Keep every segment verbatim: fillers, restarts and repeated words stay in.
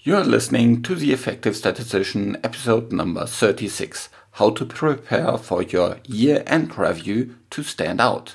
You're listening to The Effective Statistician, episode number thirty-six, How to Prepare for Your Year-End Review to Stand Out.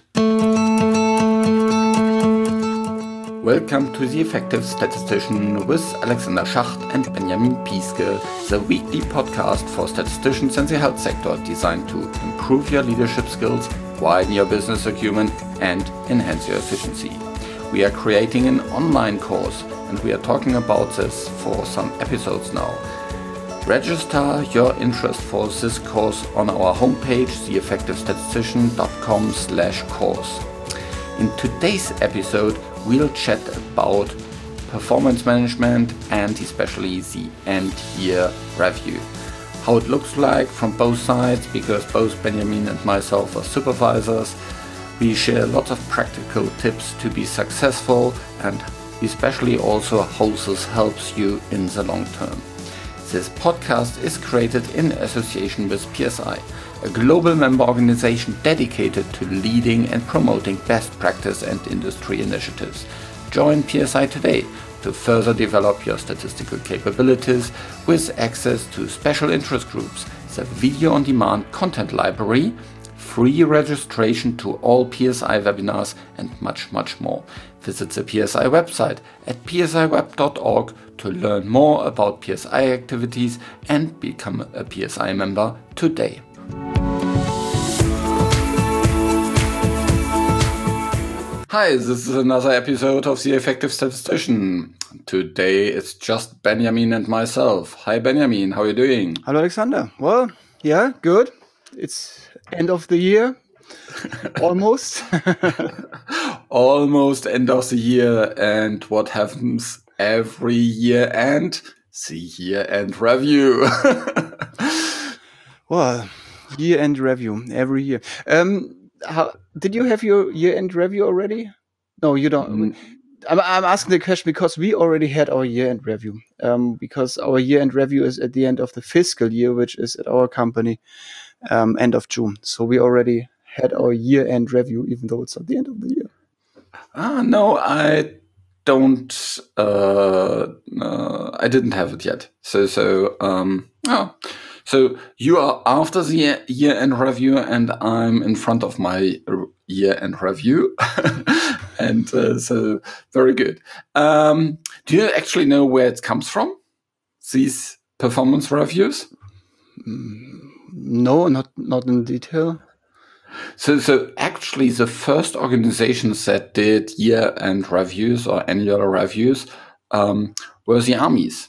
Welcome to The Effective Statistician with Alexander Schacht and Benjamin Pieske, the weekly podcast for statisticians in the health sector designed to improve your leadership skills, widen your business acumen, and enhance your efficiency. We are creating an online course, and we are talking about this for some episodes now. Register your interest for this course on our homepage, the effective statistician dot com slash course. In today's episode, we'll chat about performance management and especially the end-year review. How it looks like from both sides, because both Benjamin and myself are supervisors. We share lots of practical tips to be successful and especially also how this helps you in the long term. This podcast is created in association with P S I, a global member organization dedicated to leading and promoting best practice and industry initiatives. Join P S I today to further develop your statistical capabilities with access to special interest groups, the video-on-demand content library, free registration to all P S I webinars, and much, much more. Visit the P S I website at p s i web dot org to learn more about P S I activities and become a P S I member today. Hi, this is another episode of The Effective Statistician. Today it's just Benjamin and myself. Hi Benjamin, how are you doing? Hello Alexander. Well, yeah, good. It's end of the year, almost. Almost end of the year, and what happens every year end? The year-end review. Well, year-end review every year. Um, how, did you have your year-end review already? No, you don't. Mm. I'm, I'm asking the question because we already had our year-end review. Um, because our year-end review is at the end of the fiscal year, which is at our company. Um, end of June. So we already had our year-end review, even though it's at the end of the year. Ah, no, I don't. Uh, uh, I didn't have it yet. So, so, um, oh, so you are after the year-end review, and I'm in front of my year-end review, and uh, so very good. Um, do you actually know where it comes from? These performance reviews? Mm. No, not not in detail. So, so actually, the first organizations that did year-end reviews or annual reviews um, were the armies.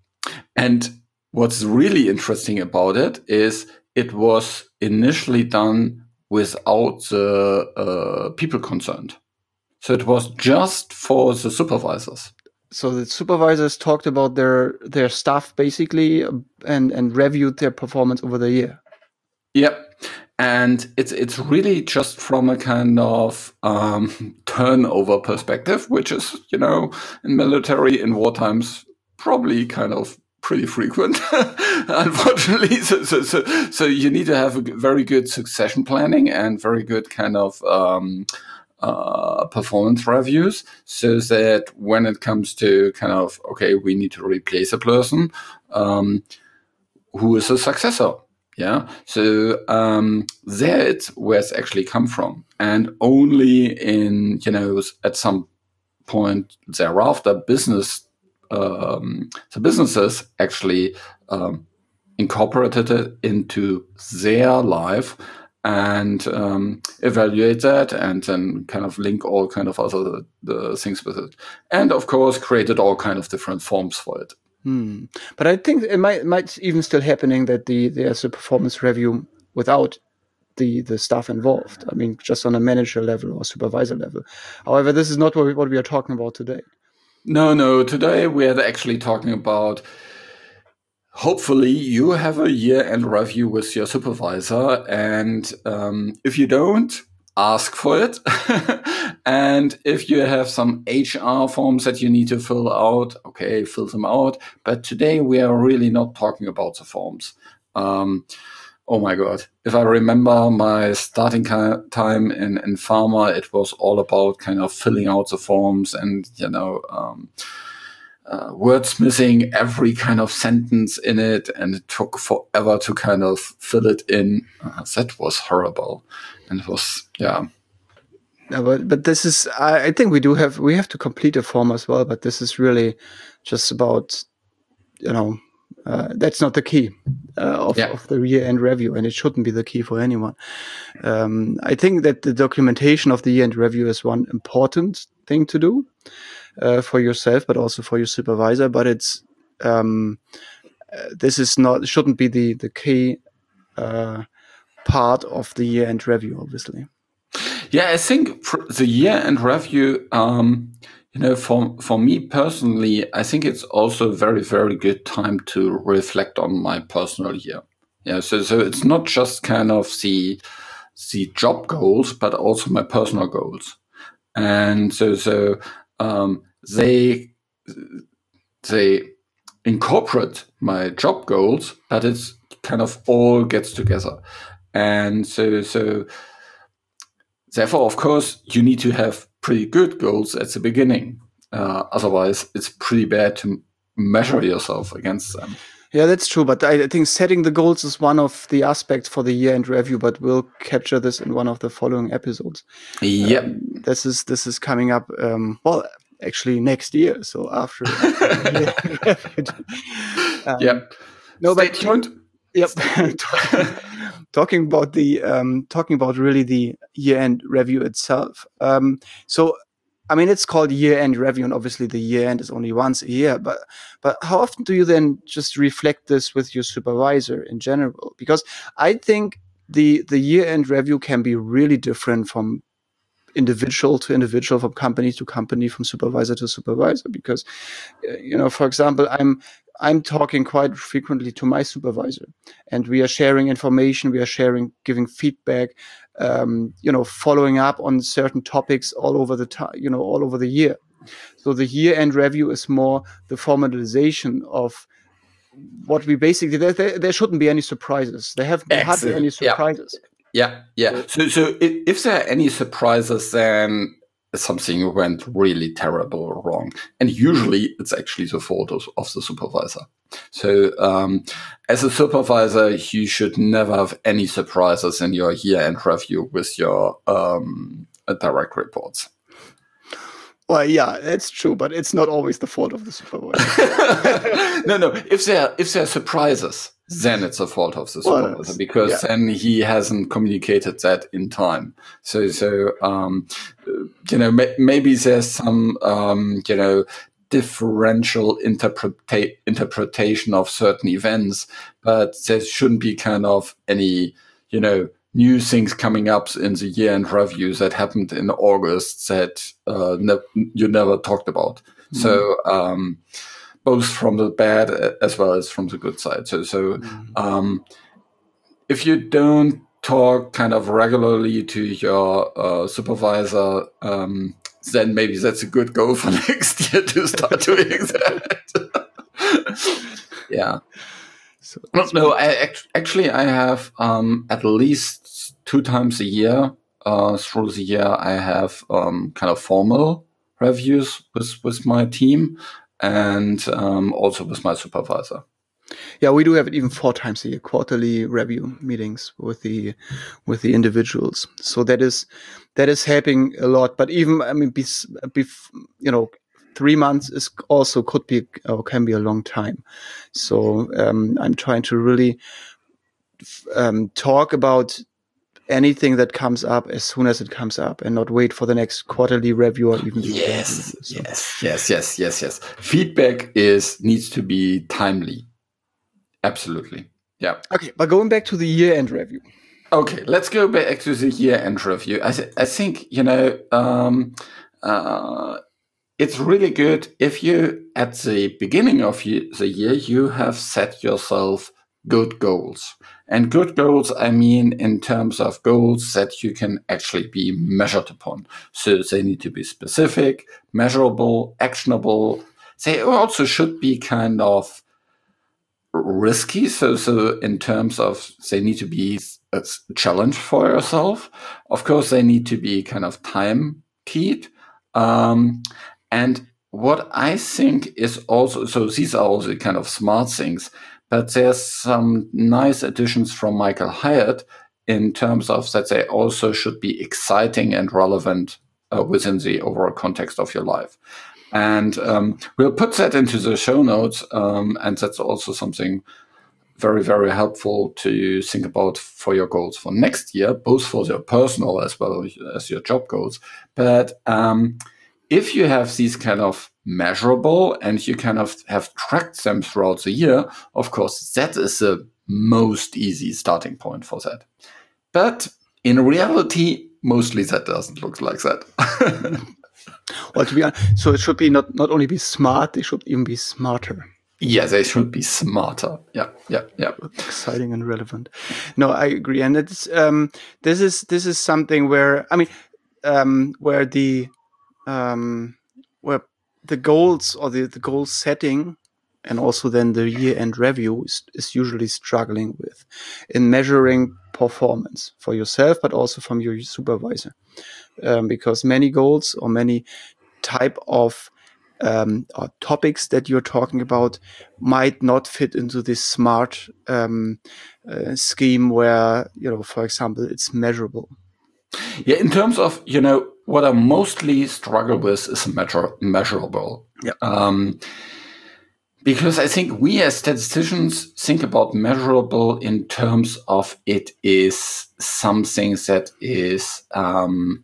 And what's really interesting about it is it was initially done without the uh, people concerned. So it was just for the supervisors. So the supervisors talked about their their staff basically and, and reviewed their performance over the year. Yep. And it's it's really just from a kind of um, turnover perspective, which is, you know, in military, in war times, probably kind of pretty frequent, unfortunately. So, so, so, so you need to have a very good succession planning and very good kind of um, uh, performance reviews, so that when it comes to kind of, okay, we need to replace a person, um, who is a successor? Yeah, so um, there it's where it's actually come from, and only in, you know, at some point thereafter, business um, the businesses actually um, incorporated it into their life and um, evaluate that, and then kind of link all kind of other the things with it, and of course created all kind of different forms for it. Hmm. But I think it might might even still happening that the there's a performance review without the the staff involved. I mean, just on a manager level or supervisor level. However, this is not what we, what we are talking about today. No, no. Today we are actually talking about. Hopefully, you have a year-end review with your supervisor, and um, if you don't, ask for it. And if you have some H R forms that you need to fill out, okay, fill them out. But today we are really not talking about the forms. Um, oh my God. If I remember my starting time in, in pharma, it was all about kind of filling out the forms and, you know, um, uh, wordsmithing every kind of sentence in it, and it took forever to kind of fill it in. Uh, that was horrible, and it was yeah. No, but but this is I, I think we do have we have to complete a form as well. But this is really just about you know uh, that's not the key uh, of, yeah. of the year-end review, and it shouldn't be the key for anyone. Um, I think that the documentation of the year-end review is one important thing to do uh, for yourself, but also for your supervisor. But it's um, uh, this is not shouldn't be the the key uh, part of the year-end review, obviously. Yeah, I think for the year-end review, um, you know, for for me personally, I think it's also a very, very good time to reflect on my personal year. Yeah, so so it's not just kind of the the job goals, but also my personal goals, and so so um, they they incorporate my job goals, but it's kind of all gets together, and so so. Therefore, of course, you need to have pretty good goals at the beginning. Uh, otherwise, it's pretty bad to measure yourself against them. Yeah, that's true. But I think setting the goals is one of the aspects for the year-end review. But we'll capture this in one of the following episodes. Yeah, um, this is this is coming up. Um, well, actually, next year. So after. um, yeah. No, Stay but tuned. Yep. Talking about the um, talking about really the year-end review itself. Um, so, I mean, it's called year-end review, and obviously the year-end is only once a year. But but how often do you then just reflect this with your supervisor in general? Because I think the the year-end review can be really different from individual to individual, from company to company, from supervisor to supervisor. Because you know, for example, I'm. I'm talking quite frequently to my supervisor, and we are sharing information. We are sharing, giving feedback, um, you know, following up on certain topics all over the time, you know, all over the year. So the year-end review is more the formalization of what we basically. There, there, there shouldn't be any surprises. There have been hardly any surprises. Yeah, yeah. yeah. So, so if, if there are any surprises, then something went really terrible wrong. And usually it's actually the fault of, of the supervisor. So um, as a supervisor, you should never have any surprises in your year-end review with your um, direct reports. Well, yeah, that's true, but it's not always the fault of the supervisor. no, no. If there if there are surprises, then it's the fault of the supervisor, well, because yeah. then he hasn't communicated that in time. So, so um, you know, may, maybe there's some um, you know differential interpreta- interpretation of certain events, but there shouldn't be kind of any you know. new things coming up in the year-end reviews that happened in August that uh, ne- you never talked about. Mm. So um, both from the bad as well as from the good side. So, so mm. um, if you don't talk kind of regularly to your uh, supervisor, um, then maybe that's a good goal for next year to start doing that. yeah. So no, I, actually, I have um, at least two times a year uh, through the year. I have um, kind of formal reviews with with my team and um, also with my supervisor. Yeah, we do have it even four times a year, quarterly review meetings with the with the individuals. So that is that is helping a lot. But even I mean, be, be, you know. Three months is also could be or can be a long time. So um, I'm trying to really um, talk about anything that comes up as soon as it comes up, and not wait for the next quarterly review or even yes, so. yes, yes, yes, yes, yes. Feedback is needs to be timely. Absolutely, yeah. Okay, but going back to the year-end review. Okay, let's go back to the year-end review. I th- I think you know. Um, uh, It's really good if you, at the beginning of the year, you have set yourself good goals. And good goals, I mean, in terms of goals that you can actually be measured upon. So they need to be specific, measurable, actionable. They also should be kind of risky. So, so in terms of they need to be a challenge for yourself. Of course, they need to be kind of time keyed. Um, And what I think is also, so these are also kind of smart things, but there's some nice additions from Michael Hyatt in terms of that they also should be exciting and relevant uh, within the overall context of your life. And um, we'll put that into the show notes, um, and that's also something very, very helpful to think about for your goals for next year, both for your personal as well as your job goals. But um, if you have these kind of measurable and you kind of have tracked them throughout the year, of course, that is the most easy starting point for that. But in reality, mostly that doesn't look like that. Well, to be honest, so it should be not, not only be smart, they should even be smarter. Yeah, they should be smarter. Yeah, yeah, yeah. Exciting and relevant. No, I agree. And it's um this is this is something where I mean um where the um where the goals or the, the goal setting and also then the year-end review is, is usually struggling with in measuring performance for yourself, but also from your supervisor. Um, because many goals or many type of um, or topics that you're talking about might not fit into this smart um, uh, scheme where, you know, for example, it's measurable. Yeah, in terms of, you know, what I mostly struggle with is measure, measurable. Yeah. Um, because I think we as statisticians think about measurable in terms of it is something that is um,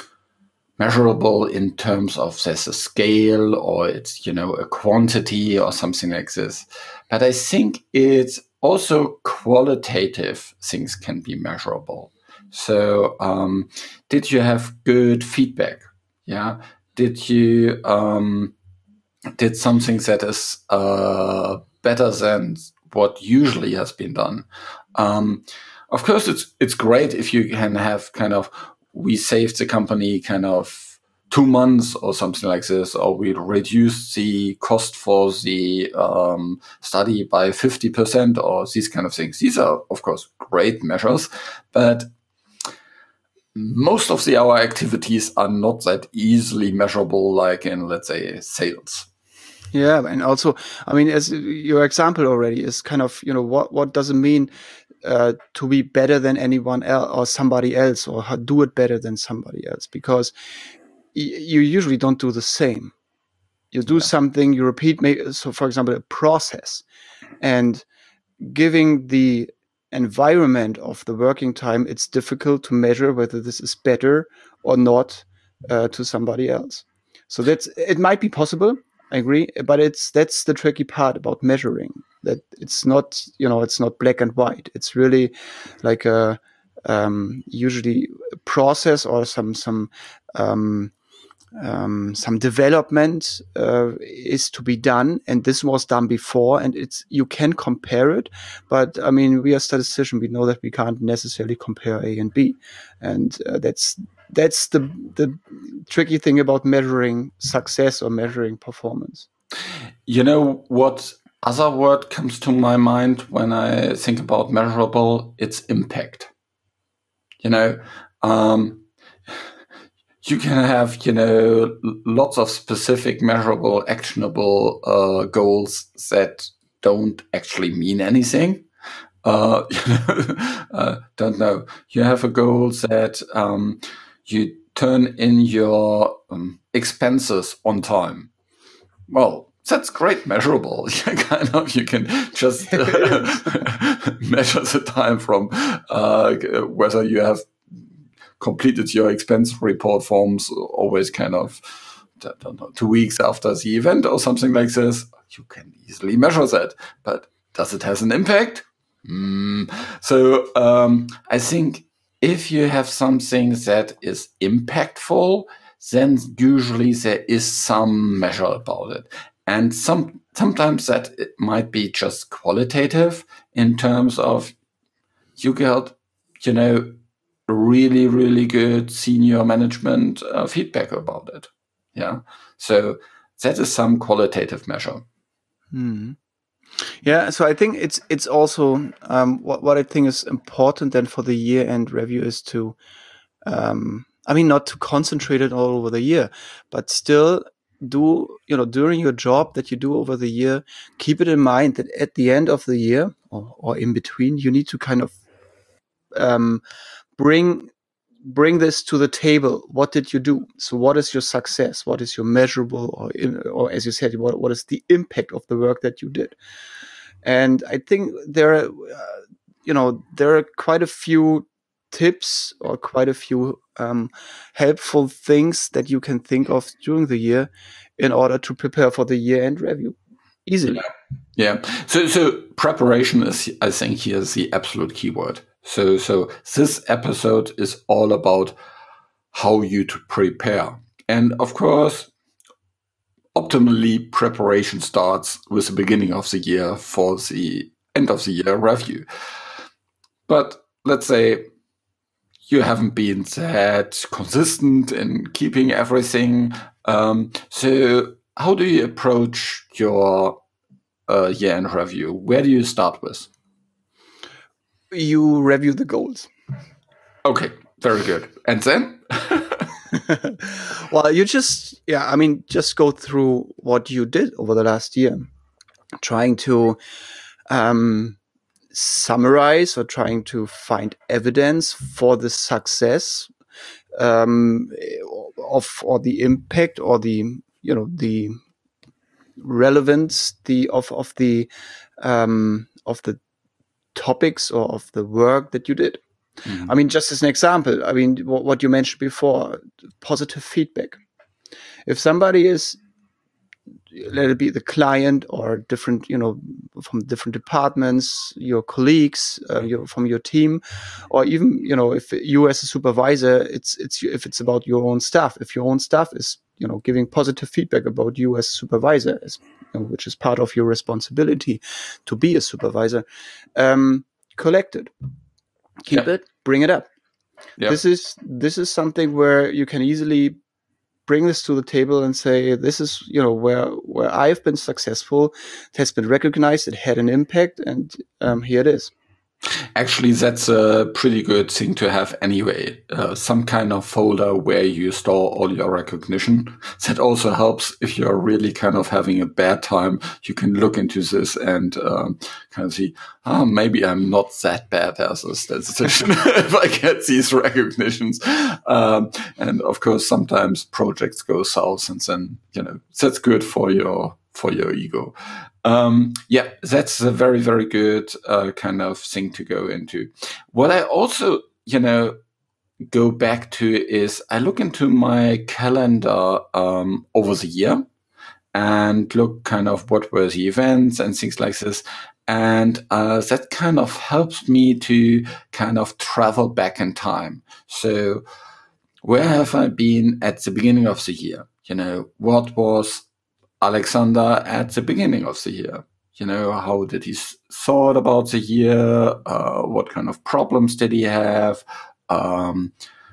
measurable in terms of there's a scale or it's, you know, a quantity or something like this. But I think it's also qualitative things can be measurable. So um, did you have good feedback? Yeah. Did you um, did something that is uh, better than what usually has been done? Um, of course, it's it's great if you can have kind of, we saved the company kind of two months or something like this, or we reduced the cost for the um, study by fifty percent or these kind of things. These are, of course, great measures, but most of the our activities are not that easily measurable, like in, let's say, sales. Yeah, and also, I mean, as your example already is kind of, you know, what what does it mean uh, to be better than anyone else or somebody else, or how, do it better than somebody else? Because y- you usually don't do the same. You do yeah. something, you repeat. Maybe, so, for example, a process, and giving the environment of the working time, it's difficult to measure whether this is better or not uh, to somebody else. So that's, it might be possible. I agree, but it's that's the tricky part about measuring. That it's not, you know, it's not black and white. It's really like a um, usually a process or some some um, um, some development uh, is to be done, and this was done before, and it's you can compare it. But I mean, we are statisticians. We know that we can't necessarily compare A and B, and uh, that's. That's the the tricky thing about measuring success or measuring performance. You know what other word comes to my mind when I think about measurable? It's impact. You know, um, you can have, you know, lots of specific measurable, actionable uh, goals that don't actually mean anything. Uh, you know, uh, don't know. You have a goal that um, you turn in your um, expenses on time. Well, that's great measurable. kind of, you can just uh, measure the time from uh, whether you have completed your expense report forms always kind of, I don't know, two weeks after the event or something like this. You can easily measure that. But does it have an impact? Mm. So um, I think if you have something that is impactful, then usually there is some measure about it. And some sometimes that it might be just qualitative in terms of you get, you know, really, really good senior management uh, feedback about it. Yeah. So that is some qualitative measure. Hmm. Yeah, so I think it's it's also um, what what I think is important then for the year end review is to, um, I mean, not to concentrate it all over the year, but still do, you know, during your job that you do over the year, keep it in mind that at the end of the year or, or in between, you need to kind of um, bring bring this to the table. What did you do? So what is your success? What is your measurable, or, or as you said, what, what is the impact of the work that you did? And I think there are, uh, you know, there are quite a few tips or quite a few um, helpful things that you can think of during the year in order to prepare for the year-end review easily. Yeah. So, so preparation is, I think, here is the absolute keyword. So, so this episode is all about how you to prepare. And of course, optimally, preparation starts with the beginning of the year for the end of the year review. But let's say you haven't been that consistent in keeping everything. Um, so how do you approach your uh, year-end review? Where do you start with? You review the goals. Okay, very good. And then? Well, you just, yeah, I mean, just go through what you did over the last year, trying to um, summarize or trying to find evidence for the success um, of, or the impact or the, you know, the relevance the of of the um, of the topics or of the work that you did. Mm-hmm. I mean, just as an example, I mean, what, what you mentioned before, positive feedback. If somebody is, let it be the client or different, you know, from different departments, your colleagues, uh, your, from your team, or even, you know, if you as a supervisor, it's, it's, if it's about your own staff, if your own staff is, you know, giving positive feedback about you as a supervisor, as, you know, which is part of your responsibility to be a supervisor, um, collect it. Keep yep. it, bring it up. Yep. This is this is something where you can easily bring this to the table and say, this is, you know, where where I've been successful. It has been recognized. It had an impact, and um, here it is. Actually, that's a pretty good thing to have anyway. Uh, some kind of folder where you store all your recognition. That also helps if you're really kind of having a bad time. You can look into this and um, kind of see, oh, maybe I'm not that bad as a statistician if I get these recognitions. Um, and of course, sometimes projects go south, and then, you know, that's good for your for your ego. Um, yeah, that's a very, very good uh, kind of thing to go into. What I also, you know, go back to is I look into my calendar um, over the year and look kind of what were the events and things like this. And uh, that kind of helps me to kind of travel back in time. So where have I been at the beginning of the year? You know, what was Alexander at the beginning of the year? You know, how did he thought about the year? Uh, what kind of problems did he have? Um,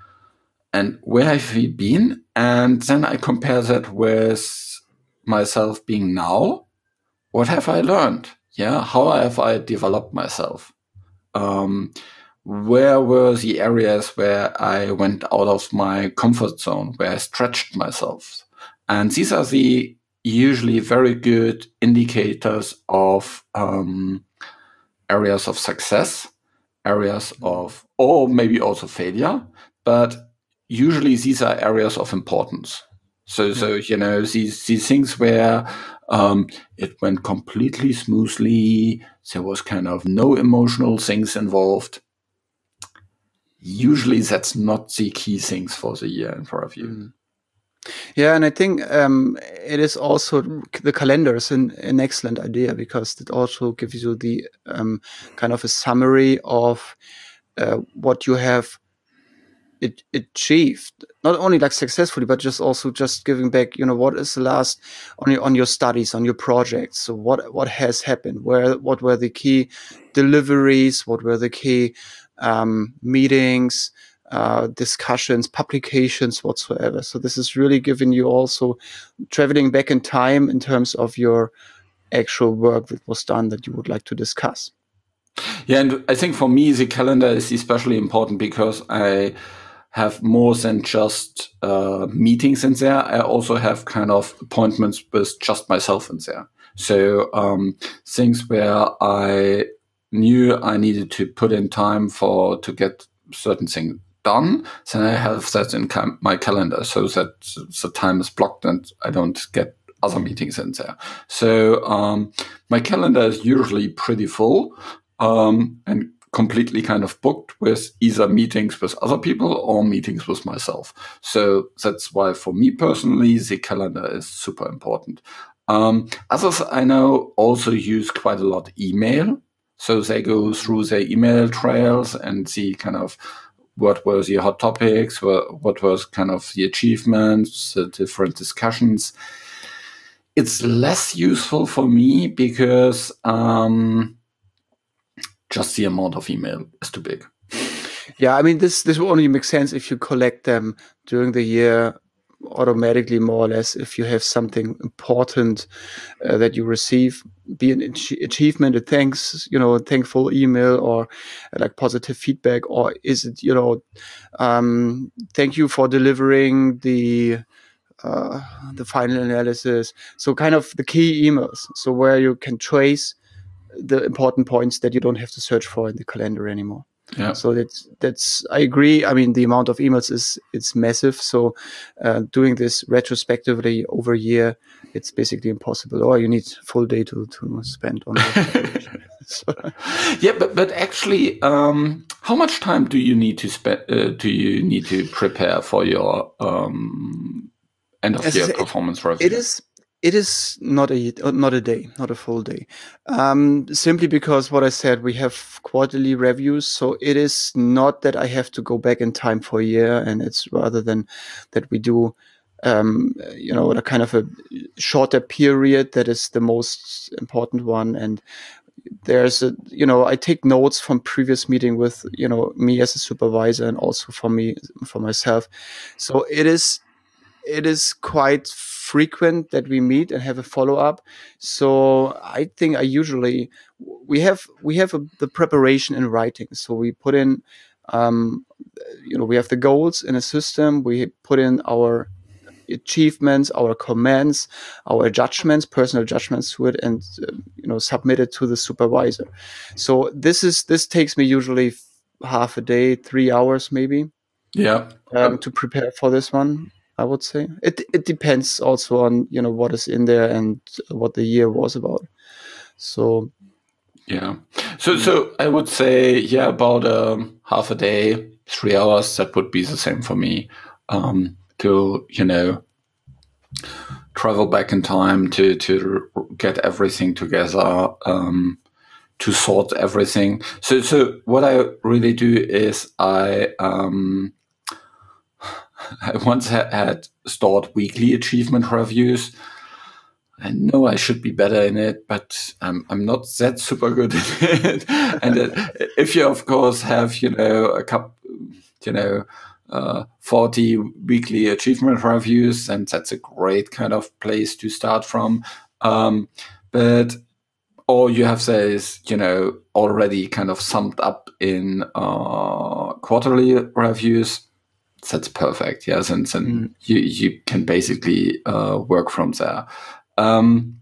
and where have he been? And then I compare that with myself being now. What have I learned? Yeah, how have I developed myself? Um, where were the areas where I went out of my comfort zone, where I stretched myself? And these are the usually very good indicators of um, areas of success, areas of, or maybe also failure, but usually these are areas of importance. So, yeah. so you know, these these things where um, it went completely smoothly, there was kind of no emotional things involved. Usually that's not the key things for the year in front of you. Mm. Yeah, and I think um, it is also the calendar is an, an excellent idea because it also gives you the um, kind of a summary of uh, what you have it, achieved, not only like successfully, but just also just giving back. You know, what is the last on your on your studies, on your projects? So what what has happened? Where what were the key deliveries? What were the key um, meetings? Uh, discussions, publications, whatsoever. So this is really giving you also traveling back in time in terms of your actual work that was done that you would like to discuss. Yeah, and I think for me, the calendar is especially important because I have more than just uh, meetings in there. I also have kind of appointments with just myself in there. So um, things where I knew I needed to put in time for to get certain things done, then I have that in ca- my calendar so that the time is blocked and I don't get other meetings in there. So um, my calendar is usually pretty full um, and completely kind of booked with either meetings with other people or meetings with myself. So that's why for me personally, the calendar is super important. Um, others I know also use quite a lot email. So they go through their email trails and see kind of what were the hot topics, what, what was kind of the achievements, the different discussions. It's less useful for me because um, just the amount of email is too big. Yeah, I mean, this this will only make sense if you collect them during the year automatically, more or less, if you have something important uh, that you receive, be an ach- achievement, a thanks, you know, a thankful email or uh, like positive feedback, or is it, you know, um, thank you for delivering the uh, the final analysis. So kind of the key emails. So where you can trace the important points that you don't have to search for in the calendar anymore. Yeah. So that's that's I agree. I mean, the amount of emails is it's massive. So uh, doing this retrospectively over a year, it's basically impossible. Or you need full day to to spend on it. So. Yeah, but but actually, um, how much time do you need to spend? Uh, do you need to prepare for your um, end of year performance review? It is. It is not a not a day, not a full day, um, simply because what I said, we have quarterly reviews. So it is not that I have to go back in time for a year, and it's rather than that we do, um, you know, a kind of a shorter period that is the most important one. And there's a, you know, I take notes from previous meeting with, you know, me as a supervisor and also for me, for myself. So it is, it is quite frequent that we meet and have a follow-up. So I think I usually, we have, we have a, the preparation in writing. So we put in, um, you know, we have the goals in a system. We put in our achievements, our comments, our judgments, personal judgments to it, and, uh, you know, submit it to the supervisor. So this is, this takes me usually half a day, three hours maybe. Yeah. Um, to prepare for this one. I would say it it depends also on, you know, what is in there and what the year was about. So yeah, so so I would say yeah, about um, half a day, three hours. That would be the same for me. Um, to you know, travel back in time to to get everything together, um, to sort everything. So so what I really do is I. Um, I once had, had stored weekly achievement reviews. I know I should be better in it, but I'm I'm not that super good at it. And uh, if you, of course, have you know a couple, you know, uh, forty weekly achievement reviews, then that's a great kind of place to start from. Um, but or you have those, you know, already kind of summed up in uh, quarterly reviews. That's perfect. Yes, and then mm. you you can basically uh, work from there. Um,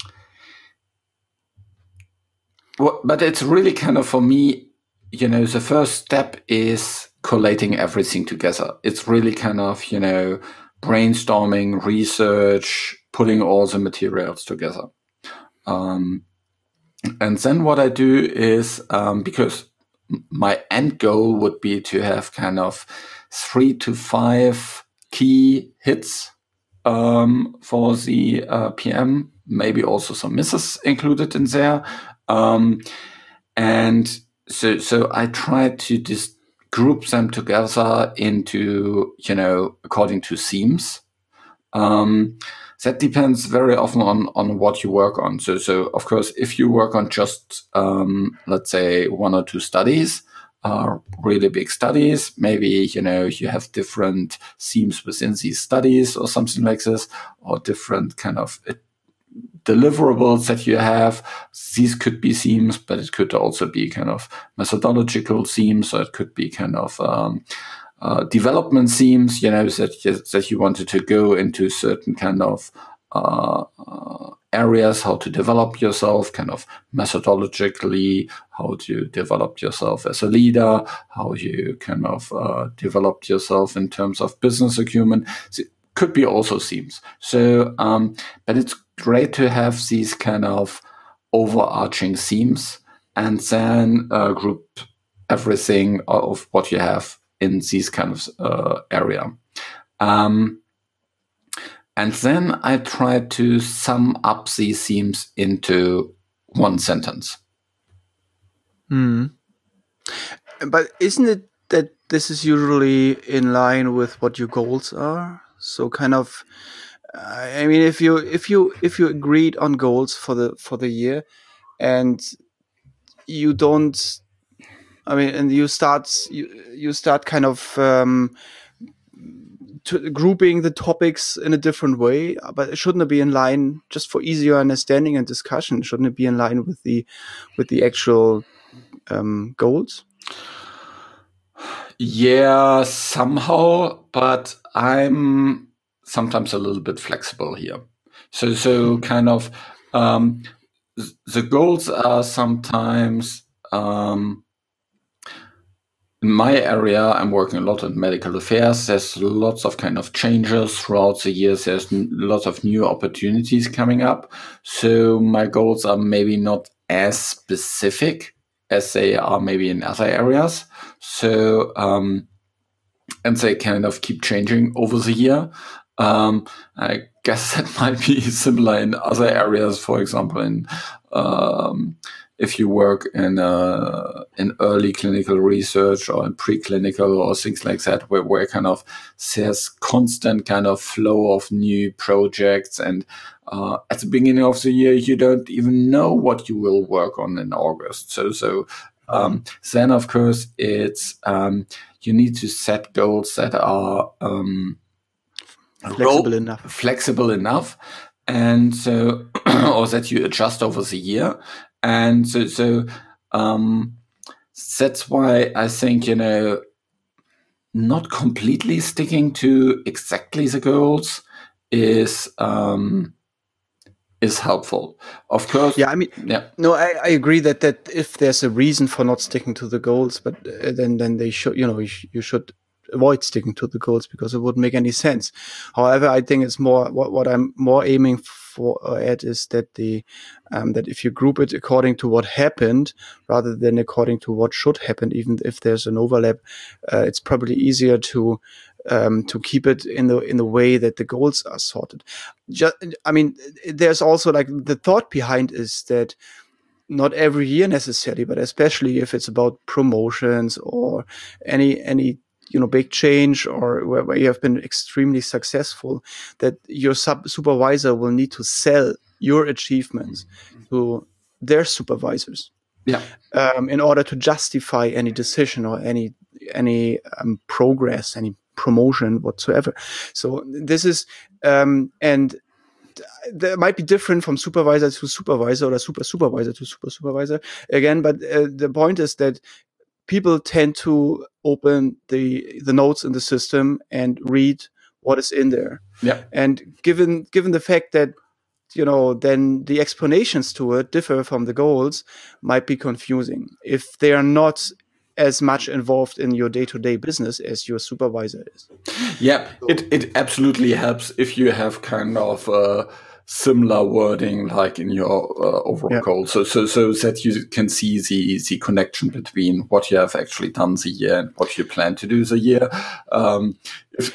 what, but it's really kind of for me, you know, the first step is collating everything together. It's really kind of, you know, brainstorming, research, putting all the materials together. Um, and then what I do is um, because my end goal would be to have kind of three to five key hits um, for the uh, P M, maybe also some misses included in there. Um, and so, so I try to just group them together into, you know, according to themes. Um, that depends very often on, on what you work on. So, so of course, if you work on just, um, let's say one or two studies, uh, really big studies, maybe, you know, you have different themes within these studies or something like this, or different kind of uh, deliverables that you have. These could be themes, but it could also be kind of methodological themes, or it could be kind of, um, uh, development themes, you know, that you, that you wanted to go into certain kind of uh, uh, areas, how to develop yourself, kind of methodologically, how to develop yourself as a leader, how you kind of uh, develop yourself in terms of business acumen. So it could be also themes. So, um, but it's great to have these kind of overarching themes and then uh, group everything of what you have in this kind of uh, area. Um, and then I try to sum up these themes into one sentence. Hmm. But isn't it that this is usually in line with what your goals are? So kind of, I mean, if you if you if you agreed on goals for the for the year, and you don't, I mean, and you start you you start kind of um, to, grouping the topics in a different way, but shouldn't it be in line just for easier understanding and discussion? Shouldn't it be in line with the with the actual um, goals? Yeah, somehow, but I'm sometimes a little bit flexible here. So, so kind of, um, the goals are sometimes, um, in my area, I'm working a lot in medical affairs. There's lots of kind of changes throughout the years. There's n- lots of new opportunities coming up. So my goals are maybe not as specific as they are maybe in other areas. So, um, and they kind of keep changing over the year. Um, I guess that might be similar in other areas. For example, in um, if you work in uh, in early clinical research or in preclinical or things like that, where, where kind of there's constant kind of flow of new projects, and uh, at the beginning of the year you don't even know what you will work on in August. So so um, then of course it's um, you need to set goals that are um, flexible ro- enough. flexible enough, and so or that you adjust over the year. And so, so um, that's why I think, you know, not completely sticking to exactly the goals is um, is helpful. Of course. Yeah, I mean, yeah. No, I, I agree that, that if there's a reason for not sticking to the goals, but uh, then then they should, you know, you, sh- you should avoid sticking to the goals because it wouldn't make any sense. However, I think it's more what, what I'm more aiming for uh, at is that the um, that if you group it according to what happened rather than according to what should happen, even if there's an overlap, uh, it's probably easier to um, to keep it in the in the way that the goals are sorted. Just, I mean, there's also like the thought behind is that not every year necessarily, but especially if it's about promotions or any any you know big change or where, where you have been extremely successful, that your sub supervisor will need to sell your achievements to their supervisors. Yeah. Um, in order to justify any decision or any any um, progress, any promotion whatsoever. So this is um, and that might be different from supervisor to supervisor or super supervisor to super supervisor again, but uh, the point is that people tend to open the the notes in the system and read what is in there. Yeah. And given given the fact that you know then the explanations to it differ from the goals might be confusing if they are not as much involved in your day-to-day business as your supervisor is. Yeah, it, it absolutely helps if you have kind of uh, similar wording like in your uh, overall Yeah. goal. So, so, so that you can see the, the connection between what you have actually done the year and what you plan to do the year. Um, if,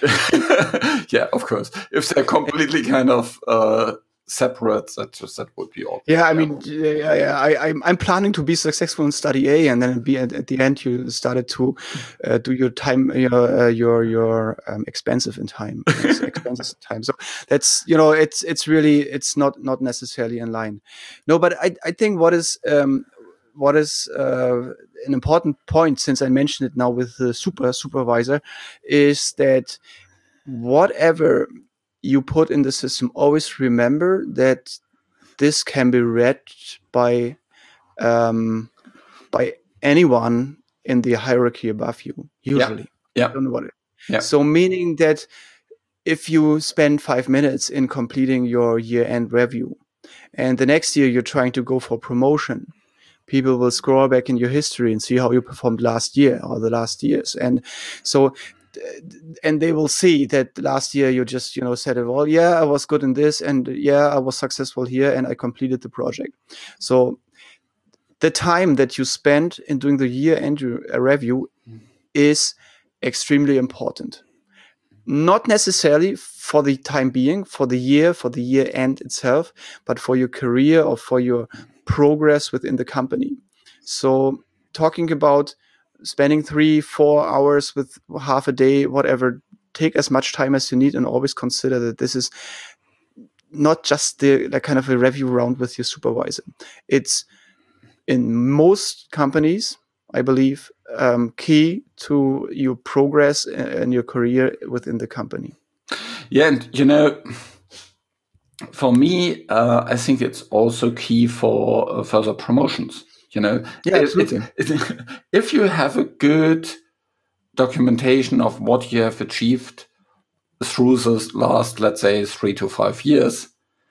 yeah, of course. If they're completely kind of uh, separate, that just, that would be awkward. Yeah, I mean, yeah, yeah, I, I'm I'm planning to be successful in study A, and then be at, at the end you started to uh, do your time, your uh, your your um, expensive in time, expenses in time. So that's you know, it's it's really it's not not necessarily in line. No, but I I think what is um, what is uh, an important point, since I mentioned it now with the super supervisor, is that whatever you put in the system, always remember that this can be read by um, by anyone in the hierarchy above you. Usually, yeah. I don't know what it, Yeah. So meaning that if you spend five minutes in completing your year-end review, and the next year you're trying to go for promotion, people will scroll back in your history and see how you performed last year or the last years. And so, and they will see that last year you just, you know, said, well, yeah, I was good in this, and yeah, I was successful here, and I completed the project. So the time that you spend in doing the year-end review is extremely important. Not necessarily for the time being, for the year, for the year end itself, but for your career or for your progress within the company. So talking about spending three, four hours with half a day, whatever, take as much time as you need, and always consider that this is not just the like kind of a review round with your supervisor. It's in most companies, I believe, um, key to your progress and your career within the company. Yeah, and you know, for me, uh, I think it's also key for uh, further promotions. You know, yeah, absolutely. It, it, if you have a good documentation of what you have achieved through the last, let's say, three to five years,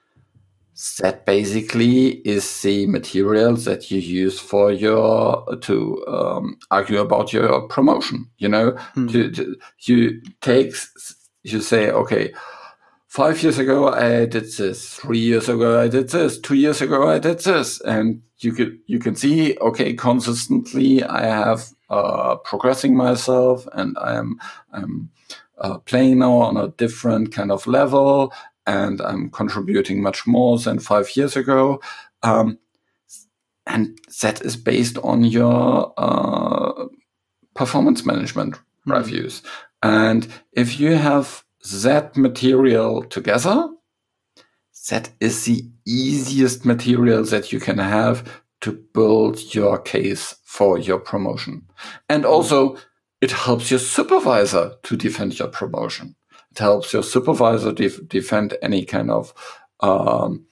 that basically is the material that you use for your to um, argue about your promotion. You know, hmm. to, to, you take you say, okay, five years ago I did this, three years ago I did this, two years ago I did this, and you could you can see, okay, consistently I have uh, progressing myself, and I am I'm uh, playing now on a different kind of level. And I'm contributing much more than five years ago. Um, and that is based on your uh, performance management mm-hmm. reviews. And if you have that material together, that is the easiest material that you can have to build your case for your promotion. And also, it helps your supervisor to defend your promotion. It helps your supervisor def- defend any kind of um,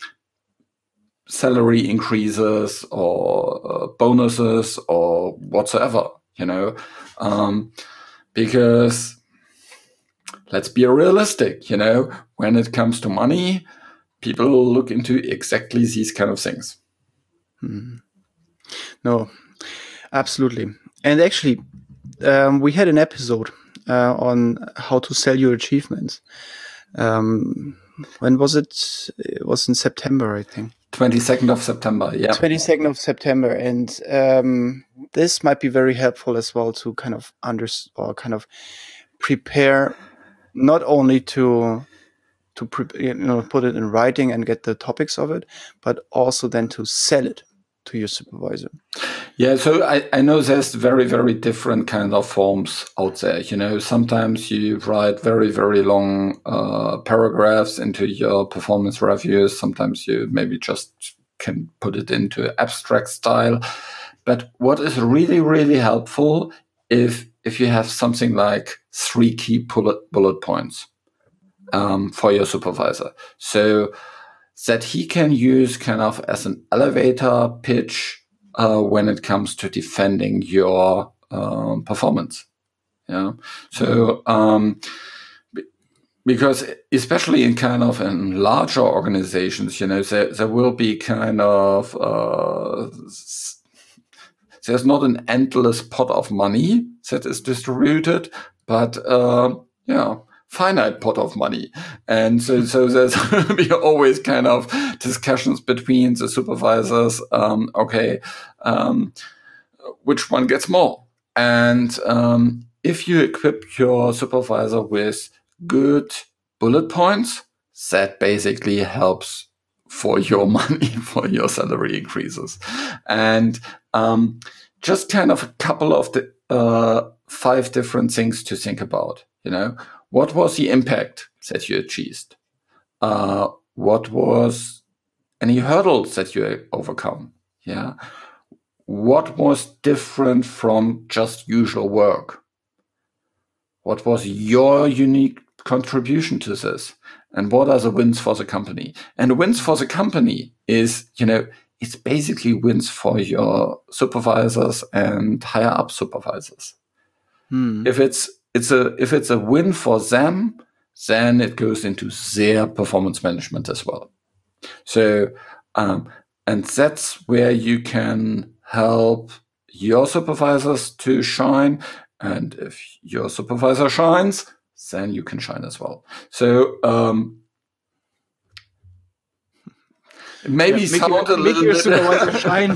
salary increases or uh, bonuses or whatsoever, you know, um, because let's be realistic, you know, when it comes to money, people look into exactly these kind of things. Hmm. No, absolutely. And actually, um, we had an episode Uh, on how to sell your achievements. Um, when was it? It was in September, I think. twenty-second of September, yeah. twenty-second of September. And um, this might be very helpful as well to kind of under or kind of prepare, not only to to pre- you know put it in writing and get the topics of it, but also then to sell it to your supervisor. Yeah, so I, I know there's very, very different kind of forms out there. You know, sometimes you write very, very long uh, paragraphs into your performance reviews. Sometimes you maybe just can put it into abstract style. But what is really, really helpful if if you have something like three key bullet, bullet points um, for your supervisor. So that he can use kind of as an elevator pitch uh, when it comes to defending your um, performance. Yeah. So, um, because especially in kind of in larger organizations, you know, there, there will be kind of, uh, there's not an endless pot of money that is distributed, but, uh, yeah, finite pot of money. And so, so there's be always kind of discussions between the supervisors. Um, okay, um, which one gets more? And um, if you equip your supervisor with good bullet points, that basically helps for your money, for your salary increases. And um, just kind of a couple of the uh, five different things to think about, you know. What was the impact that you achieved? Uh, what was any hurdles that you overcome? Yeah. What was different from just usual work? What was your unique contribution to this? And what are the wins for the company? And wins for the company is, you know, it's basically wins for your supervisors and higher up supervisors. Hmm. If it's it's a if it's a win for them, then it goes into their performance management as well. So, um, and that's where you can help your supervisors to shine. And if your supervisor shines, then you can shine as well. So, um, maybe yeah, sound your, a little your bit. Supervisor shine.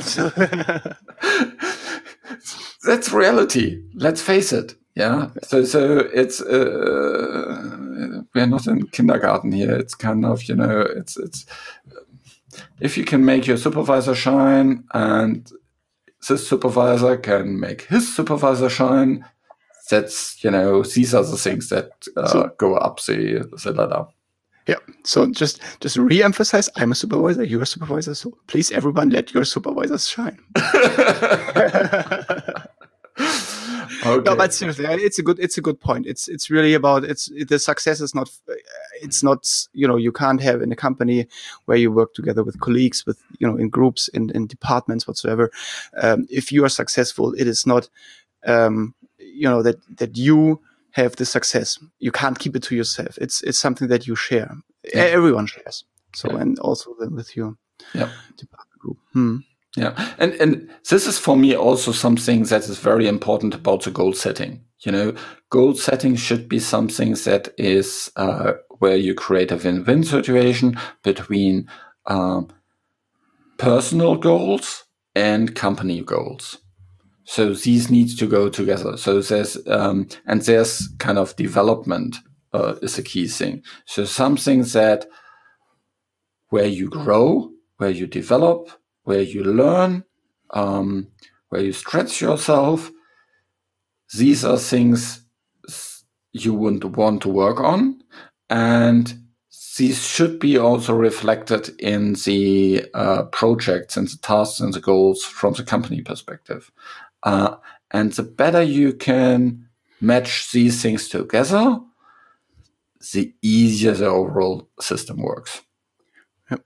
That's reality. Let's face it. Yeah. So, so it's uh, we're not in kindergarten here. It's kind of, you know, it's it's if you can make your supervisor shine, and this supervisor can make his supervisor shine, that's, you know, these are the things that uh, so, go up the the ladder. Yeah. So just just re-emphasize, I'm a supervisor, you're a supervisor. So please, everyone, let your supervisors shine. Okay. No, but seriously, it's a good it's a good point. It's it's really about it's it, the success is not it's not you know you can't have in a company where you work together with colleagues, with you know in groups, in, in departments whatsoever. Um, if you are successful, it is not um, you know that that you have the success. You can't keep it to yourself. It's it's something that you share. Yeah. Everyone shares. So yeah. And also then with your yeah. department group. Hmm. Yeah, and and this is for me also something that is very important about the goal setting. You know, goal setting should be something that is uh, where you create a win-win situation between um, personal goals and company goals. So these need to go together. So there's um, and there's kind of development uh, is a key thing. So something that where you grow, where you develop, where you learn, um, where you stretch yourself. These are things you would want to work on. And these should be also reflected in the uh, projects and the tasks and the goals from the company perspective. Uh, and the better you can match these things together, the easier the overall system works. Yep.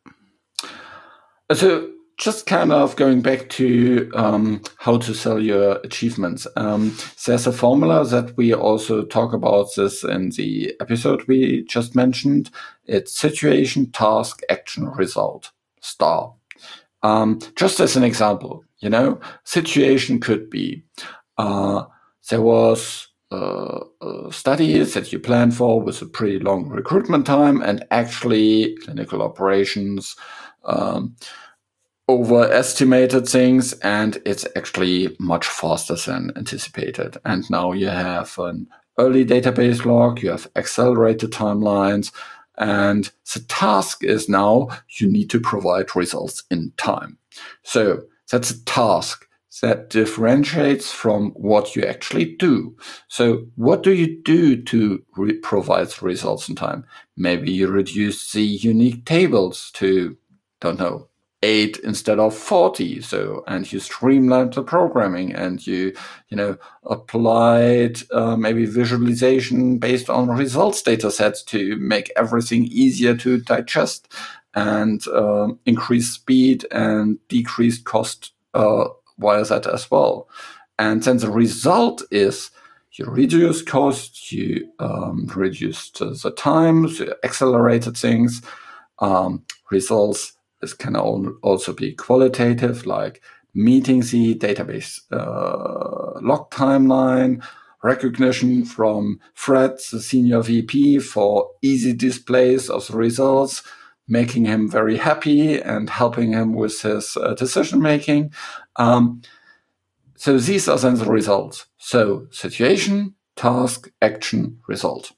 So, just kind of going back to um, how to sell your achievements. Um, there's a formula that we also talk about this in the episode we just mentioned. It's situation, task, action, result, star. Um, just as an example, you know, situation could be uh, there was uh, a study that you planned for with a pretty long recruitment time, and actually clinical operations um, overestimated things, and it's actually much faster than anticipated. And now you have an early database log, you have accelerated timelines, and the task is now you need to provide results in time. So that's a task that differentiates from what you actually do. So what do you do to re- provide results in time? Maybe you reduce the unique tables to, don't know, eight instead of forty. So, and you streamlined the programming, and you, you know, applied uh, maybe visualization based on results data sets to make everything easier to digest, and um, increase speed and decrease cost uh, via that as well. And then the result is you reduce cost, you um, reduced uh, the time, you accelerated things. Um, results This can also be qualitative, like meeting the database uh, log timeline, recognition from Fred, the senior V P, for easy displays of the results, making him very happy and helping him with his uh, decision making. Um, so these are then the results. So situation, task, action, result.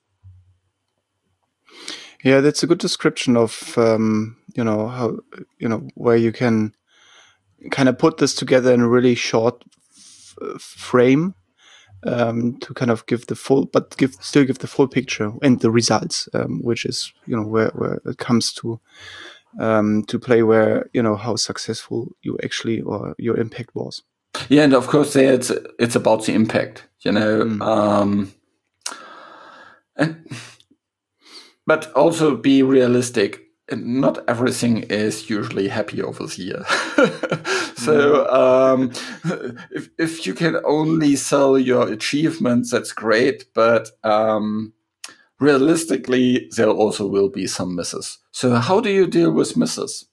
Yeah, that's a good description of, um, you know, how, you know, where you can kind of put this together in a really short f- frame um, to kind of give the full, but give still give the full picture and the results, um, which is, you know, where, where it comes to um, to play, where, you know, how successful you actually or your impact was. Yeah, and of course, there it's it's about the impact, you know, mm. um, and. But also be realistic. Not everything is usually happy over here. So um, if if you can only sell your achievements, that's great. But um, realistically, there also will be some misses. So how do you deal with misses?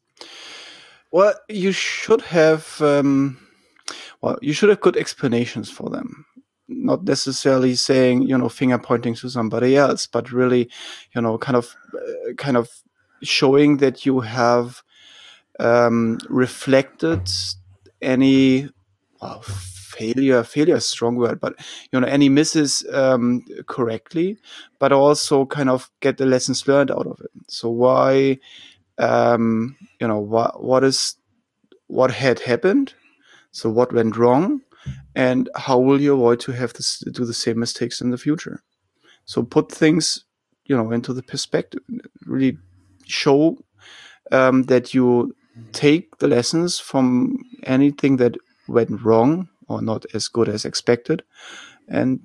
Well, you should have um, well, you should have good explanations for them. Not necessarily saying, you know, finger pointing to somebody else, but really, you know, kind of, uh, kind of showing that you have um, reflected any well, failure. Failure is a strong word, but you know, any misses um, correctly, but also kind of get the lessons learned out of it. So why, um, you know, what what is what had happened? So what went wrong? And how will you avoid to have to do the same mistakes in the future? So put things, you know, into the perspective. Really show um, that you take the lessons from anything that went wrong or not as good as expected, and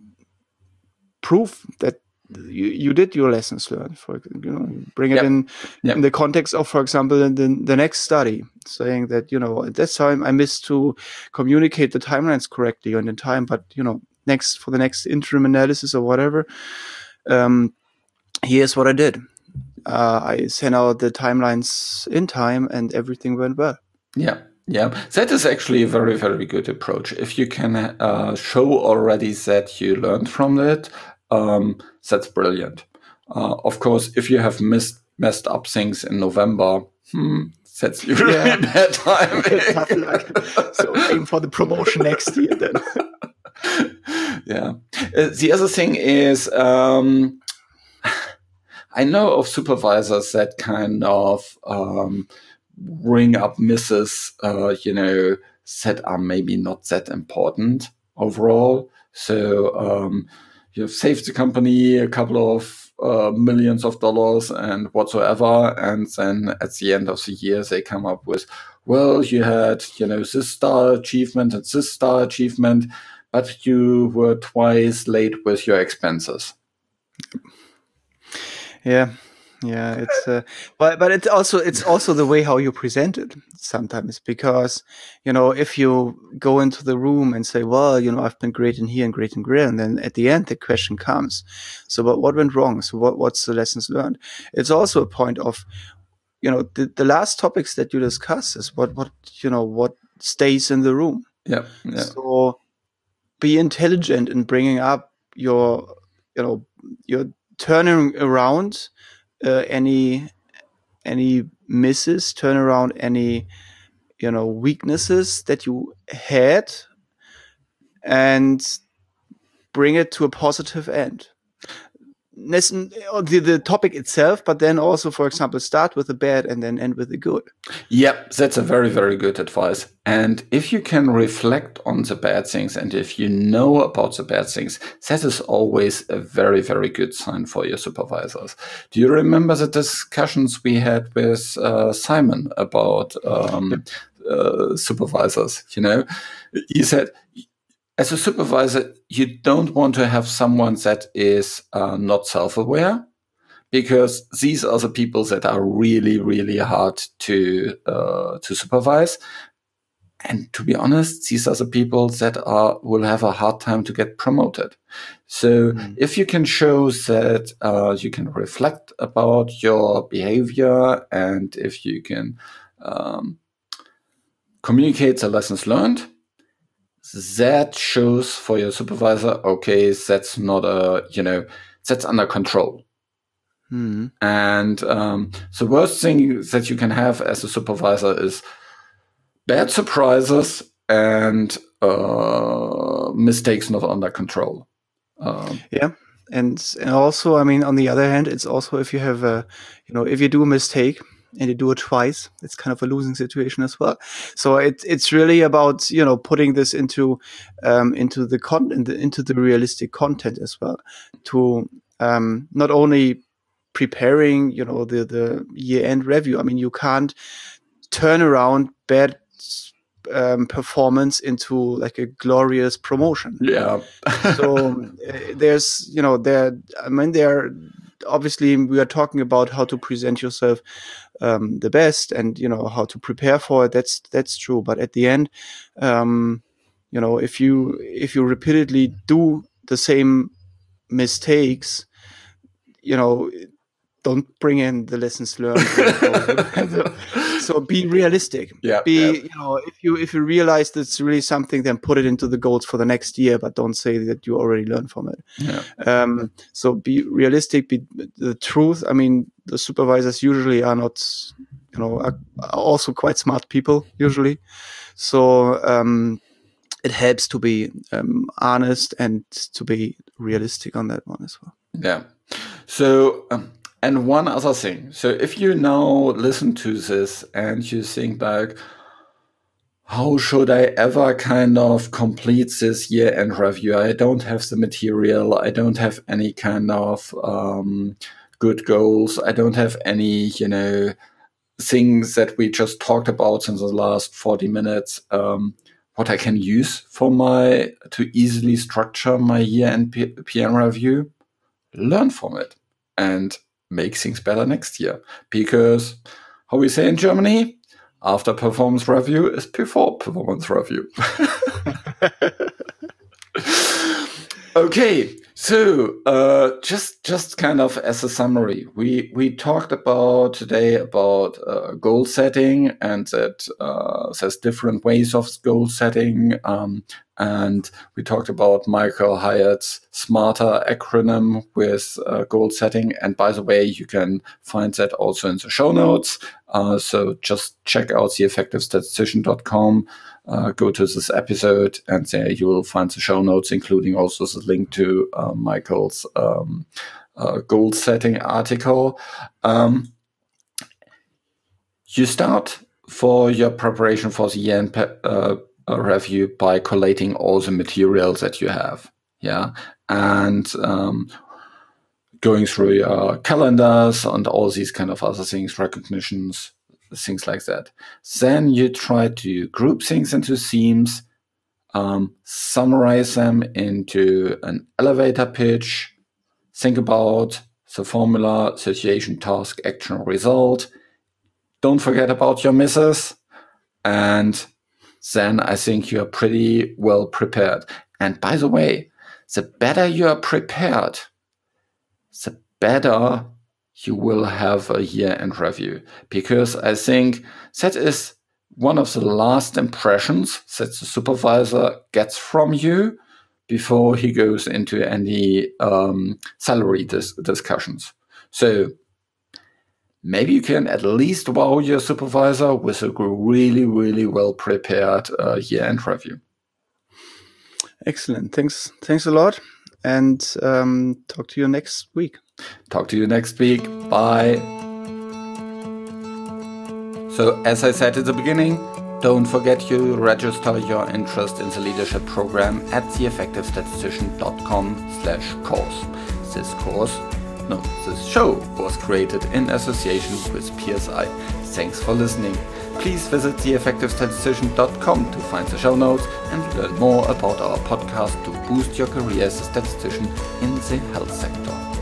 prove that you, you did your lessons learned. For you know, bring it yep. in yep. in the context of, for example, in the, the next study, saying that, you know, at that time I missed to communicate the timelines correctly on the time, but you know, next for the next interim analysis or whatever, um, here's what I did. Uh, I sent out the timelines in time, and everything went well. Yeah. Yeah, that is actually a very, very good approach. If you can uh, show already that you learned from it, um, that's brilliant. Uh, of course, if you have missed, messed up things in November, hmm, that's usually yeah. bad timing. So aim for the promotion next year then. Yeah. Uh, the other thing is, um, I know of supervisors that kind of um, bring up misses, uh, you know, that are maybe not that important overall. So um, you've saved the company a couple of uh, millions of dollars and whatsoever, and then at the end of the year they come up with, well, you had, you know, this star achievement and this star achievement, but you were twice late with your expenses. Yeah. Yeah, it's uh, but but it's also it's also the way how you present it sometimes, because you know, if you go into the room and say, well, you know, I've been great in here and great in there, and then at the end the question comes, so but what went wrong? So what what's the lessons learned? It's also a point of, you know, the, the last topics that you discuss is what what you know what stays in the room. Yeah, yeah. So be intelligent in bringing up your, you know, your turning around. Uh, any any misses, turn around any, you know, weaknesses that you had, and bring it to a positive end. Listen, the, the topic itself, but then also, for example, start with the bad and then end with the good. Yep, that's a very, very good advice. And if you can reflect on the bad things, and if you know about the bad things, that is always a very, very good sign for your supervisors. Do you remember the discussions we had with uh, Simon about um, uh, supervisors? You know, he said, as a supervisor, you don't want to have someone that is uh, not self-aware, because these are the people that are really, really hard to uh, to supervise. And to be honest, these are the people that are will have a hard time to get promoted. So mm. if you can show that uh, you can reflect about your behavior, and if you can um, communicate the lessons learned, that shows for your supervisor, okay, that's not a, you know, that's under control. Mm-hmm. And um, the worst thing that you can have as a supervisor is bad surprises and uh, mistakes not under control. Um, yeah. And, and also, I mean, on the other hand, it's also if you have a, you know, if you do a mistake and you do it twice, it's kind of a losing situation as well. So it, it's really about, you know, putting this into, um, into the content, into the realistic content as well, to um, not only preparing, you know, the, the year-end review. I mean, you can't turn around bad um, performance into like a glorious promotion. Yeah. So uh, there's, you know, there, I mean, there obviously we are talking about how to present yourself um, the best, and you know how to prepare for it. That's that's true. But at the end, um, you know, if you if you repeatedly do the same mistakes, you know, don't bring in the lessons learned. so, so be realistic. Yeah. Be yeah. you know, if you if you realize that's really something, then put it into the goals for the next year. But don't say that you already learned from it. Yeah. Um, so be realistic. Be the truth. I mean, the supervisors usually are not, you know, are, are also quite smart people usually. So um, it helps to be um, honest and to be realistic on that one as well. Yeah. So. Um, And one other thing. So if you now listen to this and you think like, how should I ever kind of complete this year-end review? I don't have the material. I don't have any kind of um, good goals. I don't have any, you know, things that we just talked about in the last forty minutes. Um, what I can use for my, to easily structure my year-end P M review, learn from it and make things better next year. Because how we say in Germany, after performance review is before performance review. Okay, so uh, just just kind of as a summary, we we talked about today about uh, goal setting, and that uh, there's different ways of goal setting, um, and we talked about Michael Hyatt's SMARTER acronym with uh, goal setting. And by the way, you can find that also in the show notes. Uh, so just check out the effective statistician dot com. Uh, go to this episode, and there you will find the show notes, including also the link to uh, Michael's um, uh, goal setting article. Um, you start for your preparation for the year-end pe- uh, uh, review by collating all the materials that you have, yeah, and um, going through your calendars and all these kind of other things, recognitions, things like that. Then you try to group things into themes, um, summarize them into an elevator pitch, think about the formula, situation, task, action, result. Don't forget about your misses. And then I think you are pretty well prepared. And by the way, the better you are prepared, the better you will have a year-end review, because I think that is one of the last impressions that the supervisor gets from you before he goes into any um, salary dis- discussions. So maybe you can at least wow your supervisor with a really, really well-prepared uh, year-end review. Excellent. Thanks. Thanks a lot. And um, talk to you next week. Talk to you next week. Bye. So, as I said at the beginning, don't forget to register your interest in the leadership program at the effective statistician dot com slash course. This course, no, this show was created in association with P S I. Thanks for listening. Please visit the effective statistician dot com to find the show notes and learn more about our podcast to boost your career as a statistician in the health sector.